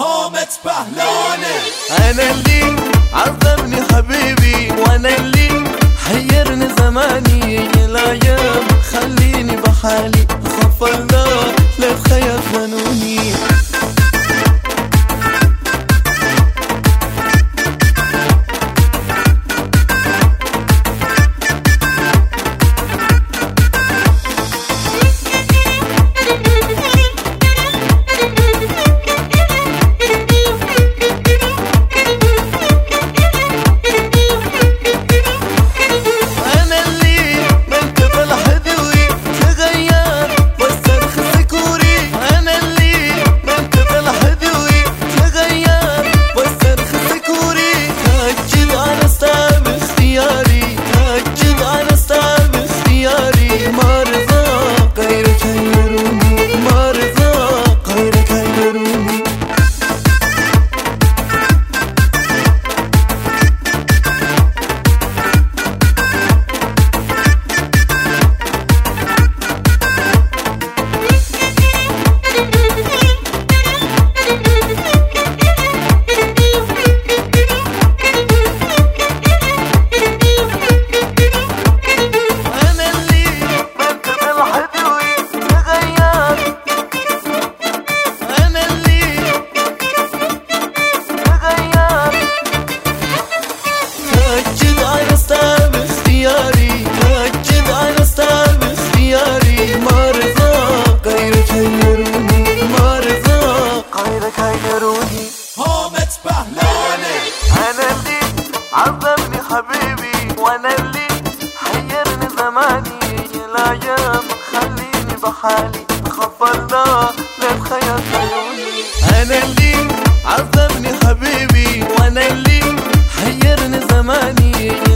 هومة بهلوني. أنا اللي عذبني حبيبي، وأنا اللي حيرني زماني. الأيام خليني بحالي، أخاف الله لا تخيل ظنوني. هومة بهلوني. أنا اللي عذبني حبيبي، وأنا اللي حيرني زماني. الأيام خليني بحالي، أخاف الله لا تخيل عيوني. أنا اللي عذبني حبيبي، وأنا اللي حيرني زماني.